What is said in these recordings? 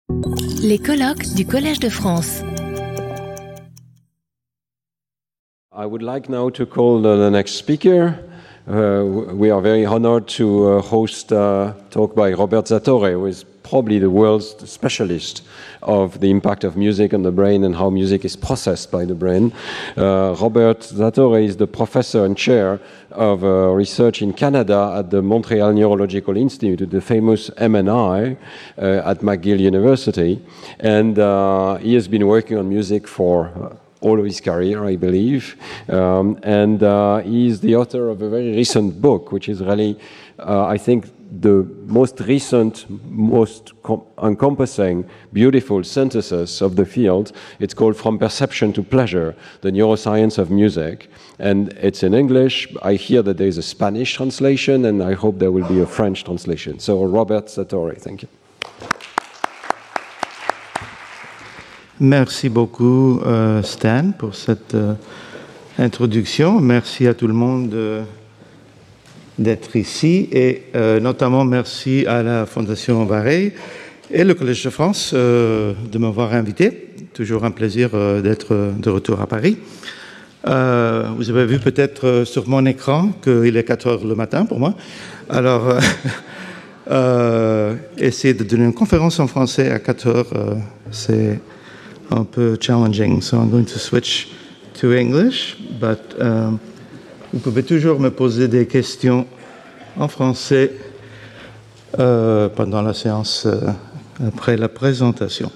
Les colloques du Collège de France. I would like now to call the next speaker. We are very honored to host a talk by Robert Zatorre, who is probably the world's specialist of the impact of music on the brain and how music is processed by the brain. Robert Zatorre is the professor and chair of research in Canada at the Montreal Neurological Institute, the famous MNI at McGill University. And he has been working on music for all of his career, I believe. And he is the author of a very recent book, which is really, I think, the most recent, most encompassing, beautiful synthesis of the field. It's called From Perception to Pleasure, the Neuroscience of Music. And it's in English. I hear that there is a Spanish translation, and I hope there will be a French translation. So Robert Zatorre, thank you. Merci beaucoup, Stan, pour cette introduction. Merci à tout le monde d'être ici et notamment merci à la Fondation Vareille et le Collège de France de m'avoir invité. Toujours un plaisir d'être de retour à Paris. Vous avez vu peut-être sur mon écran qu'il est 4 heures le matin pour moi. Alors, essayer de donner une conférence en français à 4 heures, c'est un peu challenging, so I'm going to switch to English, but vous pouvez toujours me poser des questions en français pendant la séance après la présentation.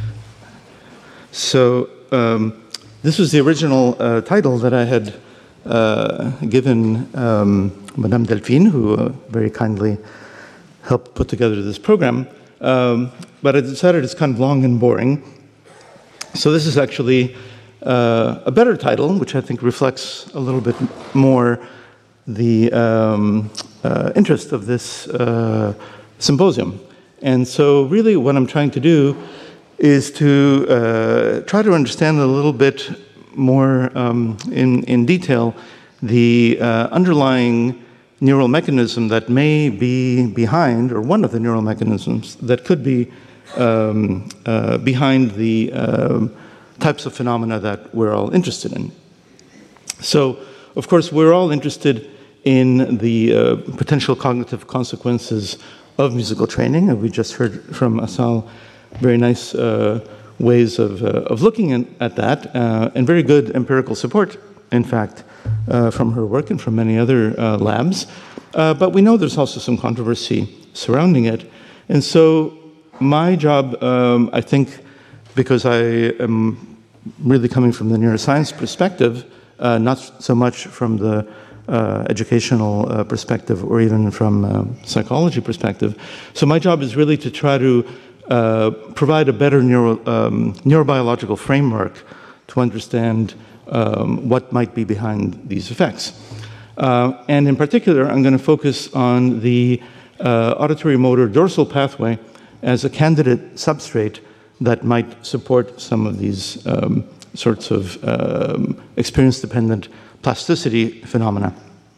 So, this was the original title that I had given Madame Delphine, who very kindly helped put together this program, but I decided it's kind of long and boring. So this is actually a better title, which I think reflects a little bit more the interest of this symposium. And so really what I'm trying to do is to try to understand a little bit more in detail the underlying neural mechanism that may be behind, or one of the neural mechanisms that could be behind the types of phenomena that we're all interested in. So, of course, we're all interested in the potential cognitive consequences of musical training, and we just heard from Asal very nice ways of looking at that, and very good empirical support, in fact, from her work and from many other labs. But we know there's also some controversy surrounding it, and so my job, I think, because I am really coming from the neuroscience perspective, not so much from the educational perspective or even from psychology perspective. So my job is really to try to provide a better neurobiological framework to understand what might be behind these effects. And in particular, I'm going to focus on the auditory motor dorsal pathway as a candidate substrate that might support some of these sorts of experience-dependent plasticity phenomena.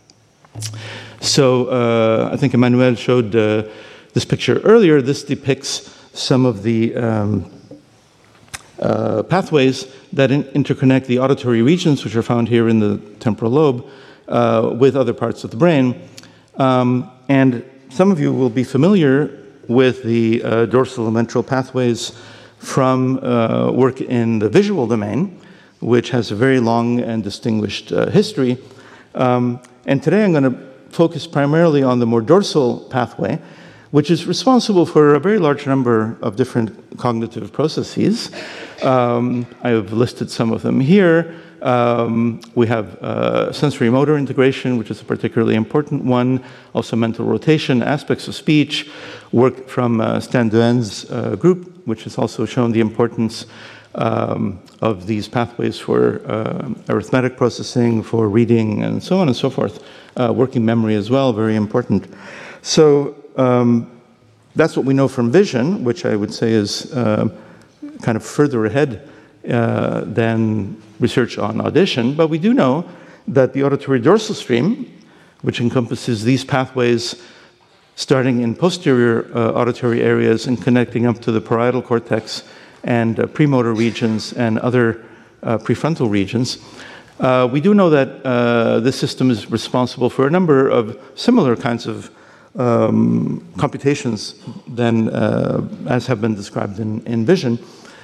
So I think Emmanuel showed this picture earlier. This depicts some of the pathways that interconnect the auditory regions, which are found here in the temporal lobe, with other parts of the brain. And some of you will be familiar with the dorsal and ventral pathways from work in the visual domain, which has a very long and distinguished history. And today I'm going to focus primarily on the more dorsal pathway, which is responsible for a very large number of different cognitive processes. I have listed some of them here. We have sensory motor integration, which is a particularly important one, also mental rotation, aspects of speech, work from Stan Duen's group, which has also shown the importance of these pathways for arithmetic processing, for reading, and so on and so forth. Working memory as well, very important. So that's what we know from vision, which I would say is kind of further ahead than research on audition. But we do know that the auditory dorsal stream, which encompasses these pathways starting in posterior auditory areas and connecting up to the parietal cortex and premotor regions and other prefrontal regions. We do know that this system is responsible for a number of similar kinds of computations than as have been described in vision.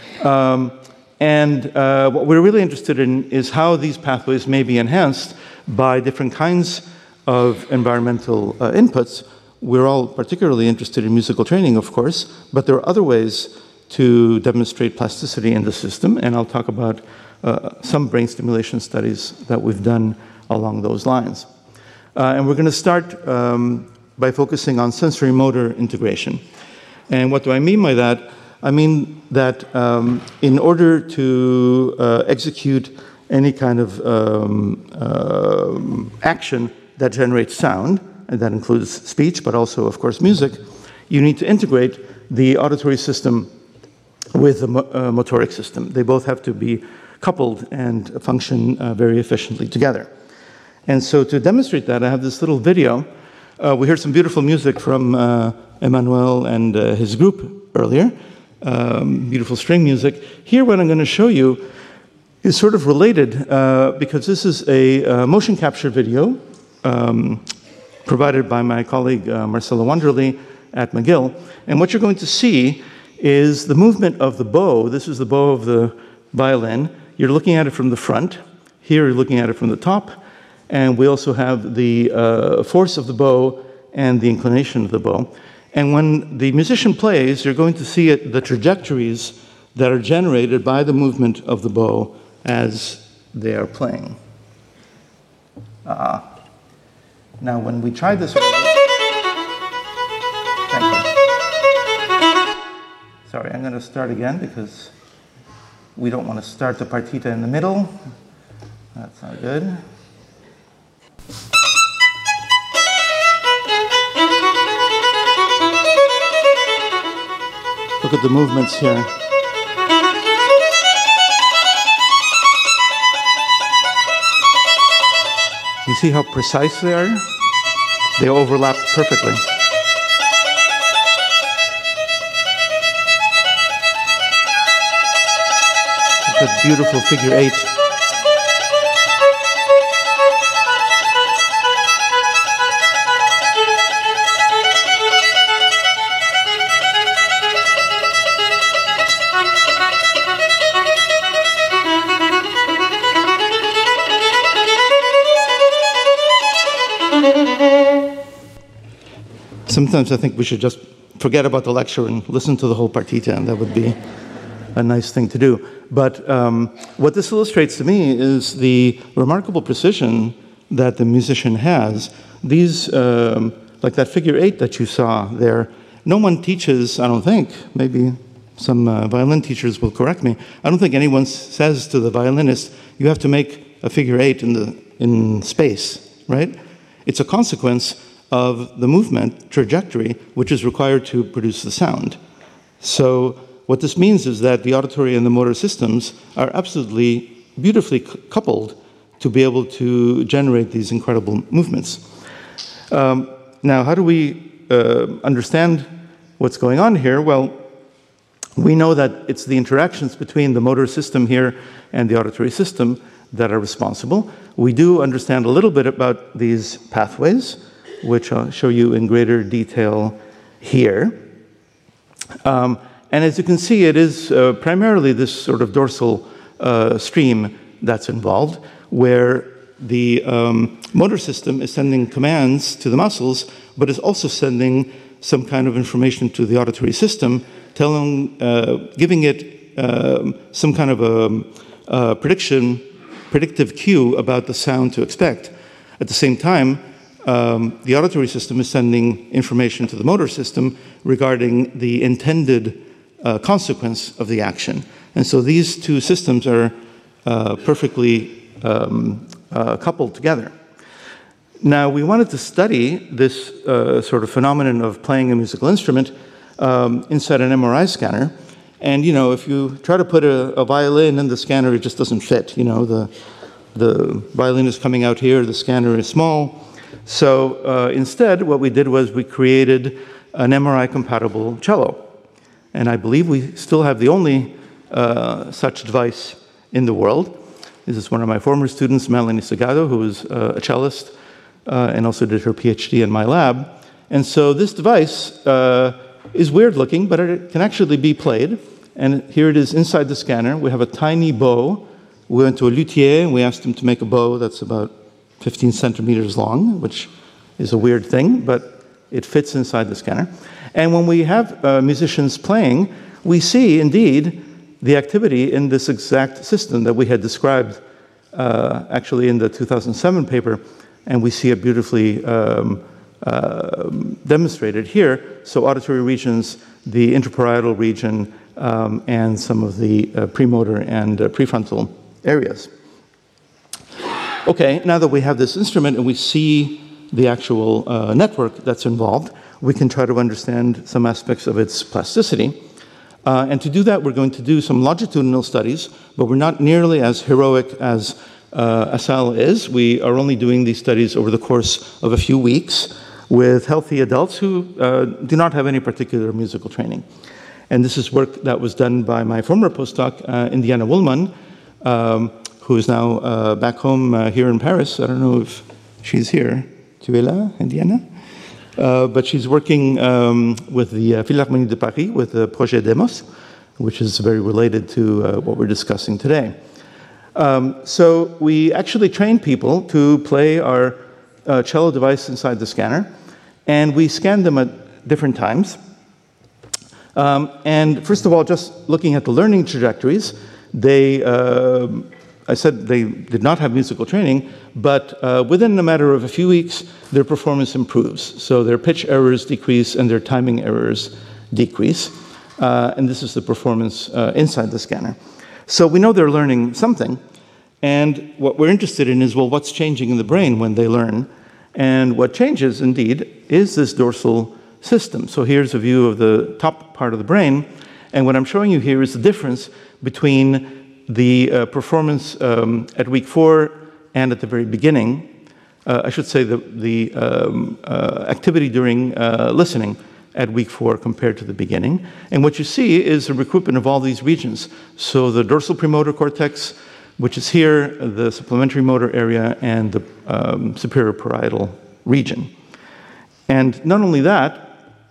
And what we're really interested in is how these pathways may be enhanced by different kinds of environmental inputs. We're all particularly interested in musical training, of course, but there are other ways to demonstrate plasticity in the system, and I'll talk about some brain stimulation studies that we've done along those lines. And we're going to start by focusing on sensory-motor integration. And what do I mean by that? I mean that in order to execute any kind of action that generates sound, and that includes speech, but also, of course, music, you need to integrate the auditory system with the motoric system. They both have to be coupled and function very efficiently together. And so to demonstrate that, I have this little video. We heard some beautiful music from Emmanuel and his group earlier, beautiful string music. Here, what I'm going to show you is sort of related because this is a motion capture video provided by my colleague Marcelo Wanderley at McGill. And what you're going to see is the movement of the bow. This is the bow of the violin. You're looking at it from the front. Here, you're looking at it from the top. And we also have the force of the bow and the inclination of the bow. And when the musician plays, you're going to see the trajectories that are generated by the movement of the bow as they are playing. Now, when we try this... Thank you. Sorry, I'm going to start again because we don't want to start the partita in the middle. That's not good. Look at the movements here. You see how precise they are? They overlap perfectly. Such a beautiful figure 8. Sometimes I think we should just forget about the lecture and listen to the whole partita, and that would be a nice thing to do. But what this illustrates to me is the remarkable precision that the musician has. These, like that figure 8 that you saw there, no one teaches, I don't think, maybe some violin teachers will correct me, I don't think anyone says to the violinist, you have to make a figure 8 in space, right? It's a consequence of the movement trajectory, which is required to produce the sound. So what this means is that the auditory and the motor systems are absolutely beautifully coupled to be able to generate these incredible movements. Now, how do we understand what's going on here? Well, we know that it's the interactions between the motor system here and the auditory system that are responsible. We do understand a little bit about these pathways, which I'll show you in greater detail here. And as you can see, it is primarily this sort of dorsal stream that's involved, where the motor system is sending commands to the muscles, but is also sending some kind of information to the auditory system, giving it some kind of a predictive cue about the sound to expect. At the same time, the auditory system is sending information to the motor system regarding the intended consequence of the action. And so these two systems are perfectly coupled together. Now, we wanted to study this sort of phenomenon of playing a musical instrument inside an MRI scanner. And, you know, if you try to put a violin in the scanner, it just doesn't fit. You know, the violin is coming out here, the scanner is small. So instead, what we did was we created an MRI-compatible cello. And I believe we still have the only such device in the world. This is one of my former students, Melanie Sagado, who is a cellist and also did her PhD in my lab. And so this device is weird looking, but it can actually be played. And here it is inside the scanner. We have a tiny bow. We went to a luthier and we asked him to make a bow that's about 15 centimeters long, which is a weird thing, but it fits inside the scanner. And when we have musicians playing, we see indeed the activity in this exact system that we had described actually in the 2007 paper, and we see it beautifully demonstrated here. So auditory regions, the interparietal region, and some of the premotor and prefrontal areas. Okay, now that we have this instrument and we see the actual network that's involved, we can try to understand some aspects of its plasticity. And to do that, we're going to do some longitudinal studies, but we're not nearly as heroic as Asal is. We are only doing these studies over the course of a few weeks with healthy adults who do not have any particular musical training. And this is work that was done by my former postdoc, Indiana Woolman, who is now back home here in Paris. I don't know if she's here. Tu es là, Indiana? But she's working with the Philharmonie de Paris with the Projet Demos, which is very related to what we're discussing today. So we actually train people to play our cello device inside the scanner, and we scan them at different times. And first of all, just looking at the learning trajectories, I said they did not have musical training, but within a matter of a few weeks, their performance improves. So their pitch errors decrease and their timing errors decrease. And this is the performance inside the scanner. So we know they're learning something. And what we're interested in is, well, what's changing in the brain when they learn? And what changes, indeed, is this dorsal system. So here's a view of the top part of the brain. And what I'm showing you here is the difference between the performance at week 4 and at the very beginning. I should say the activity during listening at week 4 compared to the beginning. And what you see is a recruitment of all these regions. So the dorsal premotor cortex, which is here, the supplementary motor area, and the superior parietal region. And not only that,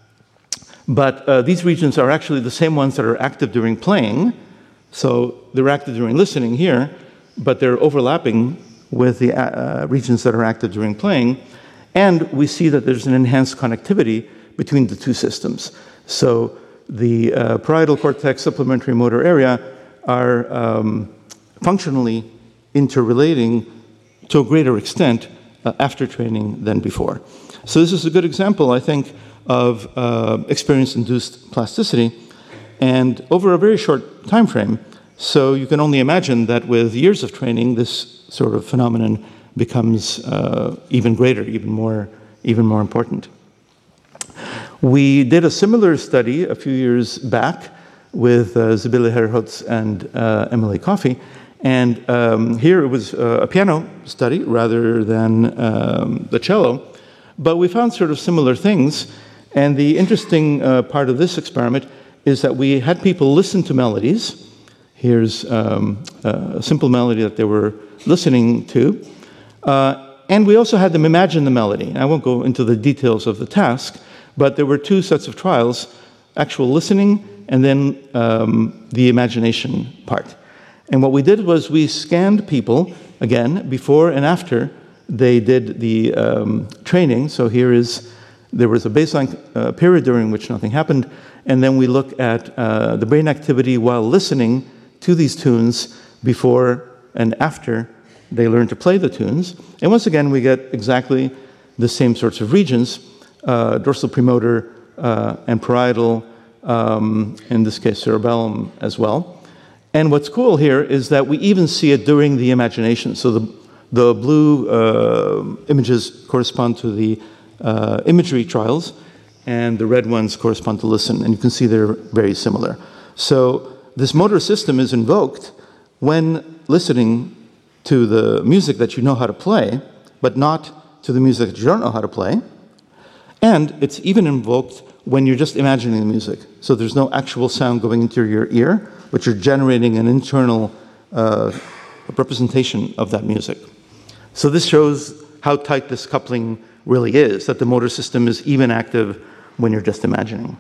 but these regions are actually the same ones that are active during playing. So they're active during listening here, but they're overlapping with the regions that are active during playing. And we see that there's an enhanced connectivity between the two systems. So the parietal cortex, supplementary motor area are functionally interrelating to a greater extent after training than before. So this is a good example, I think, of experience-induced plasticity, and over a very short time frame. So you can only imagine that with years of training, this sort of phenomenon becomes even greater, even more important. We did a similar study a few years back with Sibylle Herholtz and Emily Coffey, and here it was a piano study rather than the cello, but we found sort of similar things. And the interesting part of this experiment is that we had people listen to melodies. Here's a simple melody that they were listening to. And we also had them imagine the melody. I won't go into the details of the task, but there were two sets of trials, actual listening and then the imagination part. And what we did was we scanned people, again, before and after they did the training. So there was a baseline period during which nothing happened, and then we look at the brain activity while listening to these tunes before and after they learn to play the tunes. And once again, we get exactly the same sorts of regions, dorsal premotor and parietal, in this case cerebellum as well. And what's cool here is that we even see it during the imagination. So the blue images correspond to the imagery trials, and the red ones correspond to listen, and you can see they're very similar. So this motor system is invoked when listening to the music that you know how to play, but not to the music that you don't know how to play. And it's even invoked when you're just imagining the music. So there's no actual sound going into your ear, but you're generating an internal representation of that music. So this shows how tight this coupling really is, that the motor system is even active when you're just imagining.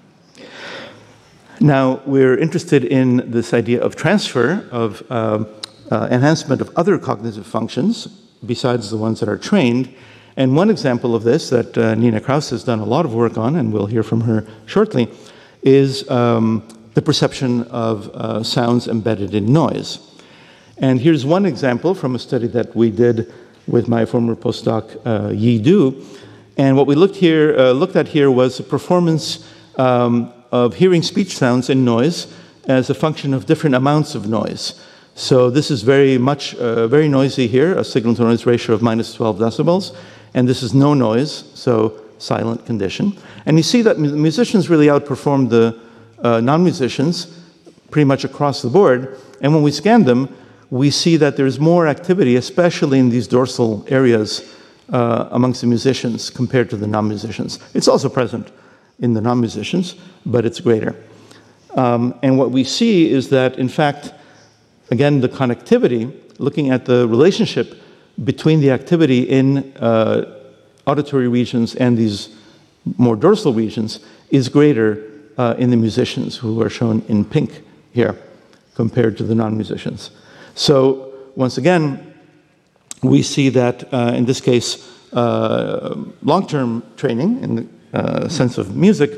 Now, we're interested in this idea of transfer, of enhancement of other cognitive functions besides the ones that are trained. And one example of this that Nina Kraus has done a lot of work on, and we'll hear from her shortly, is the perception of sounds embedded in noise. And here's one example from a study that we did with my former postdoc, Yi Du. And what we looked at here was the performance of hearing speech sounds in noise as a function of different amounts of noise. So this is very much, very noisy here, a signal-to-noise ratio of minus 12 decibels. And this is no noise, so silent condition. And you see that musicians really outperformed the non-musicians pretty much across the board. And when we scan them, we see that there's more activity, especially in these dorsal areas amongst the musicians compared to the non-musicians. It's also present in the non-musicians, but it's greater. And what we see is that, in fact, again, the connectivity, looking at the relationship between the activity in auditory regions and these more dorsal regions, is greater in the musicians, who are shown in pink here, compared to the non-musicians. So, once again, we see that, in this case, long-term training, in the sense of music,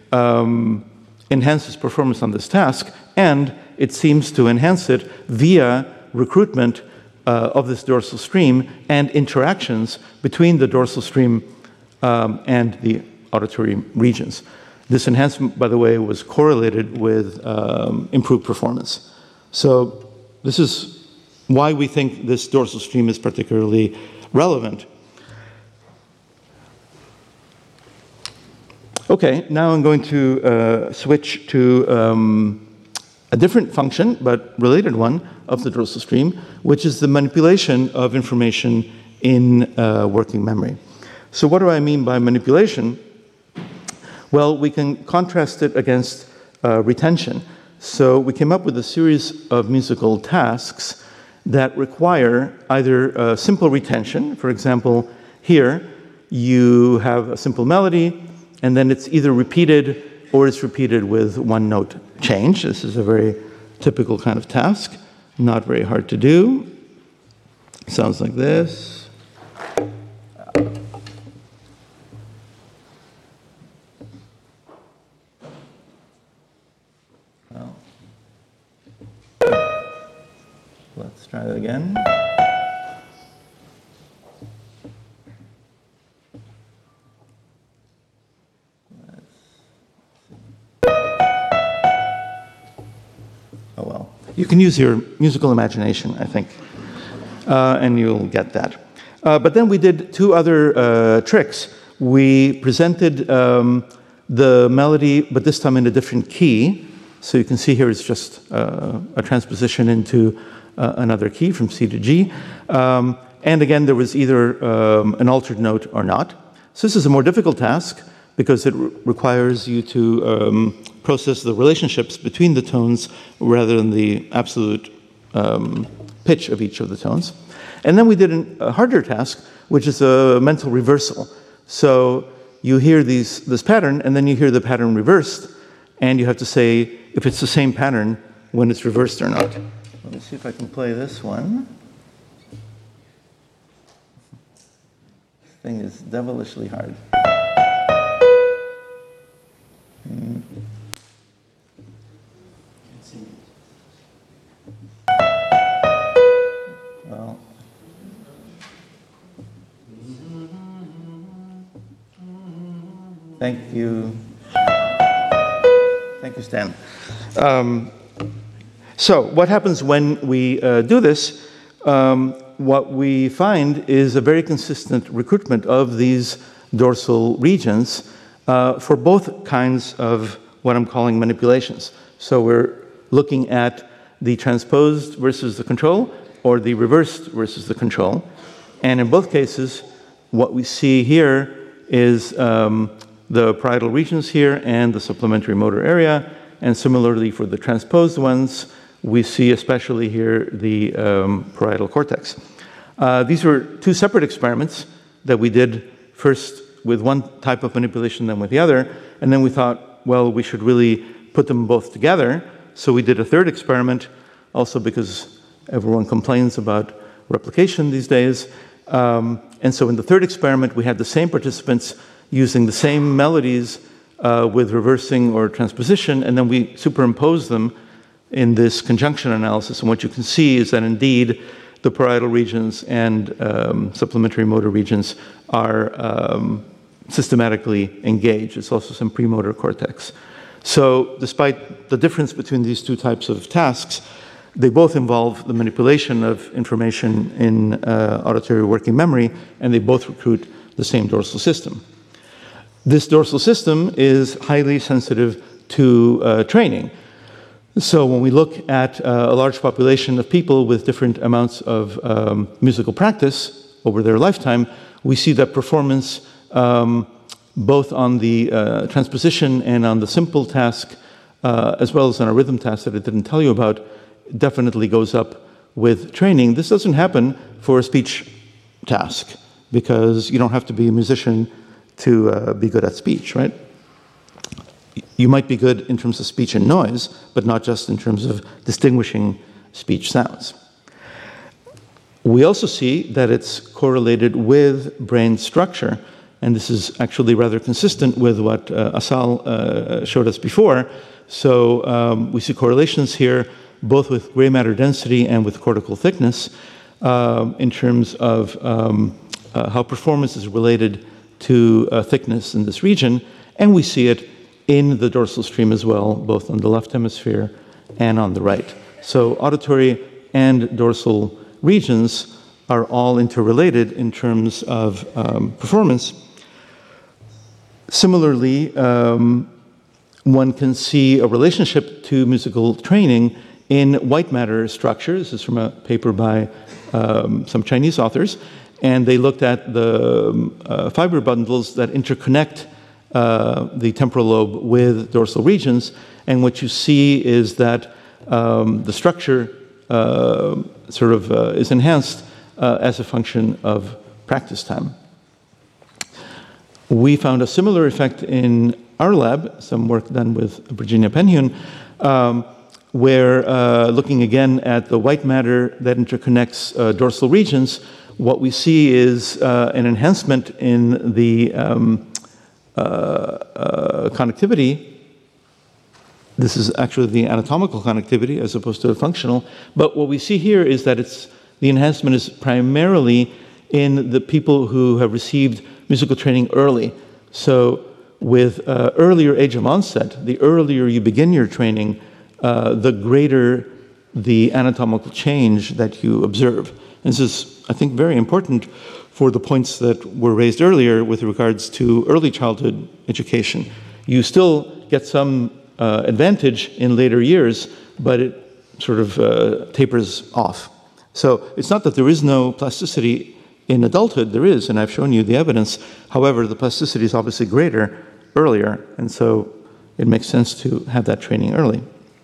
enhances performance on this task, and it seems to enhance it via recruitment of this dorsal stream and interactions between the dorsal stream and the auditory regions. This enhancement, by the way, was correlated with improved performance. So this is why we think this dorsal stream is particularly relevant. Okay, now I'm going to switch to a different function, but related one, of the dorsal stream, which is the manipulation of information in working memory. So what do I mean by manipulation? Well, we can contrast it against retention. So we came up with a series of musical tasks that require either simple retention. For example, here you have a simple melody, and then it's either repeated or it's repeated with one note change. This is a very typical kind of task, not very hard to do. Sounds like this. Well, let's try that again. Oh well. You can use your musical imagination, I think, and you'll get that. But then we did two other tricks. We presented the melody, but this time in a different key. So you can see here it's just a transposition into another key from C to G. And again, there was either an altered note or not. So this is a more difficult task because it requires you to process the relationships between the tones rather than the absolute pitch of each of the tones. And then we did a harder task, which is a mental reversal. So you hear this pattern, and then you hear the pattern reversed, and you have to say if it's the same pattern when it's reversed or not. Let me see if I can play this one. This thing is devilishly hard. Well, thank you. Thank you, Stan. So what happens when we do this? What we find is a very consistent recruitment of these dorsal regions for both kinds of what I'm calling manipulations. So we're looking at the transposed versus the control, or the reversed versus the control. And in both cases, what we see here is the parietal regions here and the supplementary motor area. And similarly for the transposed ones, we see especially here the parietal cortex. These were two separate experiments that we did, first with one type of manipulation, then with the other. And then we thought, well, we should really put them both together. So we did a third experiment, also because everyone complains about replication these days. And so in the third experiment, we had the same participants using the same melodies with reversing or transposition, and then we superimposed them in this conjunction analysis. And what you can see is that indeed the parietal regions and supplementary motor regions are systematically engaged. It's also some premotor cortex. So despite the difference between these two types of tasks, they both involve the manipulation of information in auditory working memory, and they both recruit the same dorsal system. This dorsal system is highly sensitive to training. So when we look at a large population of people with different amounts of musical practice over their lifetime, we see that performance both on the transposition and on the simple task, as well as on a rhythm task that I didn't tell you about, definitely goes up with training. This doesn't happen for a speech task, because you don't have to be a musician to be good at speech, right? You might be good in terms of speech and noise, but not just in terms of distinguishing speech sounds. We also see that it's correlated with brain structure, and this is actually rather consistent with what Asal showed us before. So we see correlations here, both with gray matter density and with cortical thickness, in terms of how performance is related to thickness in this region, and we see it in the dorsal stream as well, both on the left hemisphere and on the right. So auditory and dorsal regions are all interrelated in terms of performance. Similarly, one can see a relationship to musical training in white matter structure. This is from a paper by some Chinese authors, and they looked at the fiber bundles that interconnect the temporal lobe with dorsal regions, and what you see is that the structure is enhanced as a function of practice time. We found a similar effect in our lab, some work done with Virginia Penhune, where looking again at the white matter that interconnects dorsal regions, what we see is an enhancement in the connectivity. This is actually the anatomical connectivity as opposed to the functional. But what we see here is that the enhancement is primarily in the people who have received musical training early. So with earlier age of onset, the earlier you begin your training, the greater the anatomical change that you observe. And this is, I think, very important for the points that were raised earlier with regards to early childhood education. You still get some advantage in later years, but it sort of tapers off. So it's not that there is no plasticity in adulthood, there is, and I've shown you the evidence. However, the plasticity is obviously greater earlier, and so it makes sense to have that training early.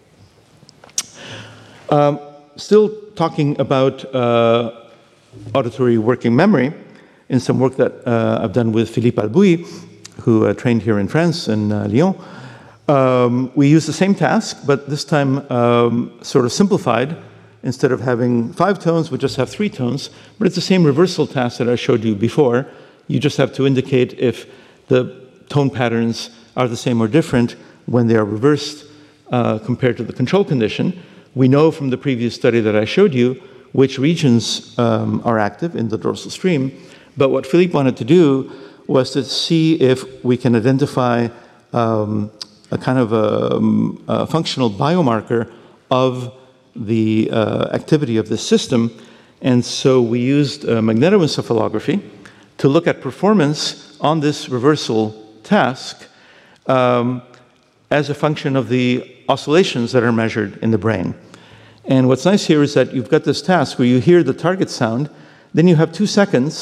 Still talking about auditory working memory, in some work that I've done with Philippe Albouy, who trained here in France, in Lyon, we use the same task, but this time sort of simplified. Instead of having 5 tones, we just have 3 tones, but it's the same reversal task that I showed you before. You just have to indicate if the tone patterns are the same or different when they are reversed compared to the control condition. We know from the previous study that I showed you which regions are active in the dorsal stream, but what Philippe wanted to do was to see if we can identify a kind of a functional biomarker of the activity of this system. And so we used magnetoencephalography to look at performance on this reversal task as a function of the oscillations that are measured in the brain. And what's nice here is that you've got this task where you hear the target sound, then you have 2 seconds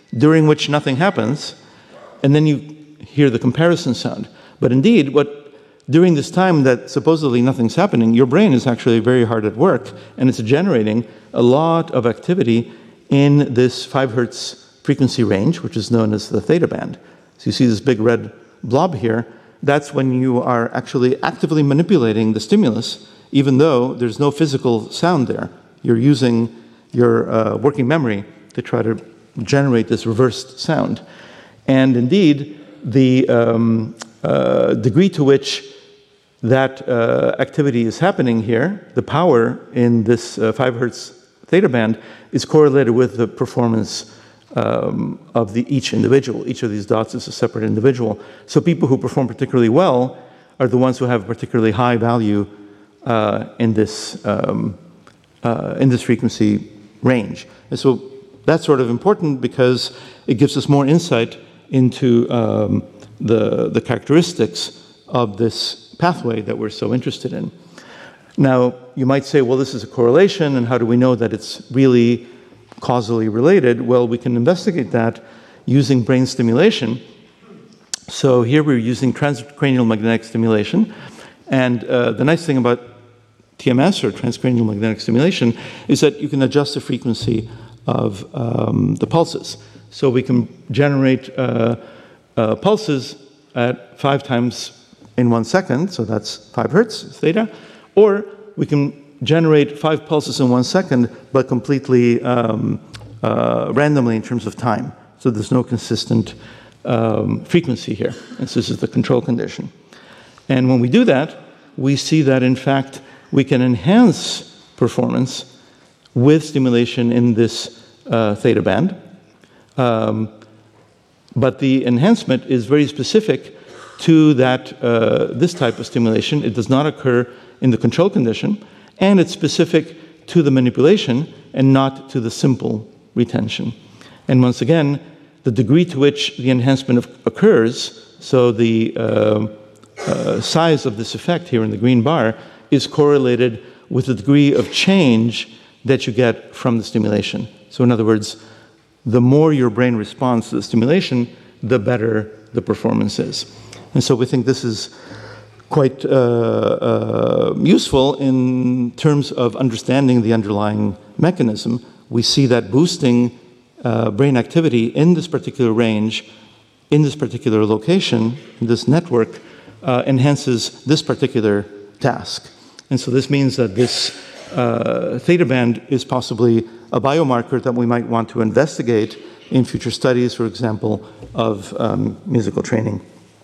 during which nothing happens, and then you hear the comparison sound. But indeed, during this time that supposedly nothing's happening, your brain is actually very hard at work, and it's generating a lot of activity in this 5 hertz frequency range, which is known as the theta band. So you see this big red blob here. That's when you are actually actively manipulating the stimulus, even though there's no physical sound there. You're using your working memory to try to generate this reversed sound. And indeed, the degree to which that activity is happening here, the power in this 5 hertz theta band, is correlated with the performance of each individual. Each of these dots is a separate individual. So people who perform particularly well are the ones who have a particularly high value in this frequency range. And so that's sort of important because it gives us more insight into the characteristics of this pathway that we're so interested in. Now, you might say, well, this is a correlation, and how do we know that it's really causally related? Well, we can investigate that using brain stimulation. So here we're using transcranial magnetic stimulation. And the nice thing about TMS, or transcranial magnetic stimulation, is that you can adjust the frequency of the pulses. So we can generate pulses at 5 times in 1 second, so that's 5 hertz, theta, or we can generate 5 pulses in 1 second, but completely randomly in terms of time. So there's no consistent frequency here. And so this is the control condition. And when we do that, we see that, in fact, we can enhance performance with stimulation in this theta band. But the enhancement is very specific to this type of stimulation. It does not occur in the control condition, and it's specific to the manipulation and not to the simple retention. And once again, the degree to which the enhancement occurs, so the size of this effect here in the green bar, is correlated with the degree of change that you get from the stimulation. So in other words, the more your brain responds to the stimulation, the better the performance is. And so we think this is quite useful in terms of understanding the underlying mechanism. We see that boosting brain activity in this particular range, in this particular location, in this network, enhances this particular task. And so this means that this theta band is possibly a biomarker that we might want to investigate in future studies, for example, of musical training.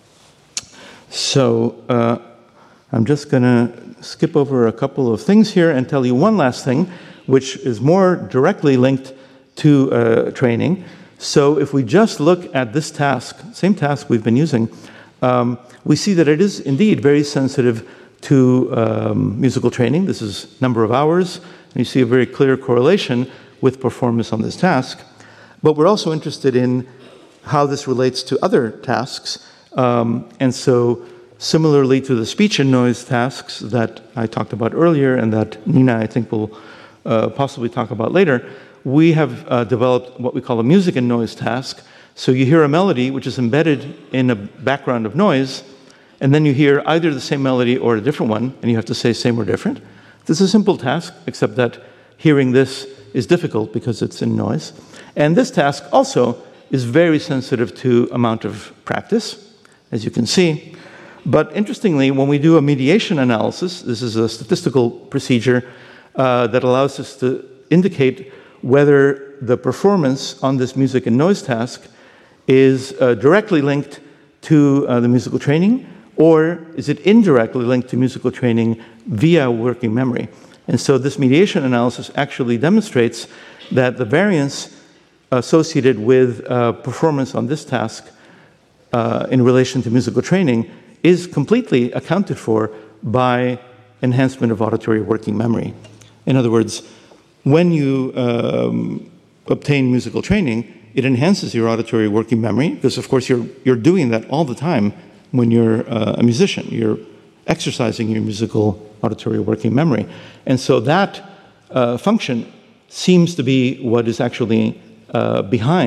So I'm just going to skip over a couple of things here and tell you one last thing, which is more directly linked to training. So if we just look at this task, same task we've been using, we see that it is indeed very sensitive to musical training. This is number of hours, and you see a very clear correlation with performance on this task. But we're also interested in how this relates to other tasks. And so similarly to the speech and noise tasks that I talked about earlier and that Nina, I think, will possibly talk about later, we have developed what we call a music and noise task. So you hear a melody which is embedded in a background of noise, and then you hear either the same melody or a different one, and you have to say same or different. This is a simple task, except that hearing this is difficult because it's in noise. And this task also is very sensitive to amount of practice, as you can see. But interestingly, when we do a mediation analysis, this is a statistical procedure that allows us to indicate whether the performance on this music and noise task is directly linked to the musical training, or is it indirectly linked to musical training via working memory. And so this mediation analysis actually demonstrates that the variance associated with performance on this task in relation to musical training is completely accounted for by enhancement of auditory working memory. In other words, when you obtain musical training, it enhances your auditory working memory, because of course you're doing that all the time when you're a musician. You're exercising your musical auditory working memory. And so that function seems to be what is actually behind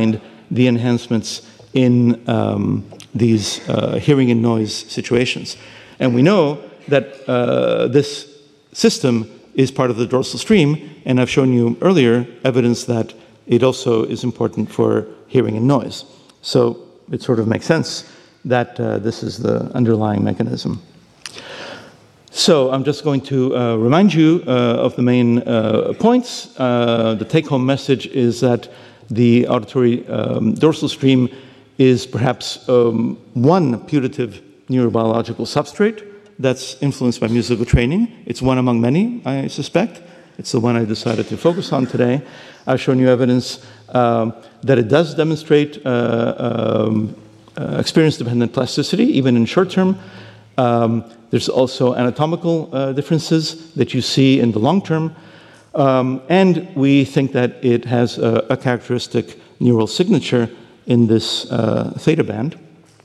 the enhancements in these hearing and noise situations. And we know that this system is part of the dorsal stream, and I've shown you earlier evidence that it also is important for hearing and noise. So it sort of makes sense that this is the underlying mechanism. So I'm just going to remind you of the main points. The take-home message is that the auditory dorsal stream is perhaps one putative neurobiological substrate that's influenced by musical training. It's one among many, I suspect. It's the one I decided to focus on today. I've shown you evidence that it does demonstrate experience-dependent plasticity, even in short term. There's also anatomical differences that you see in the long term. And we think that it has a characteristic neural signature in this theta band.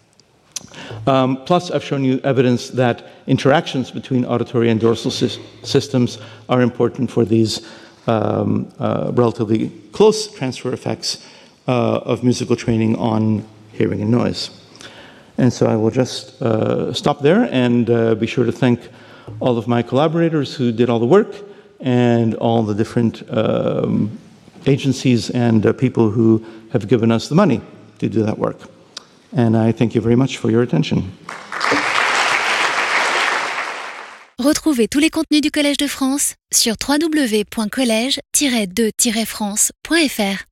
Plus, I've shown you evidence that interactions between auditory and dorsal systems are important for these relatively close transfer effects of musical training on hearing and noise. And so I will just stop there and be sure to thank all of my collaborators who did all the work and all the different agencies and people who have given us the money to do that work. And I thank you very much for your attention. Retrouvez tous les contenus du Collège de France sur www.collège-2-france.fr.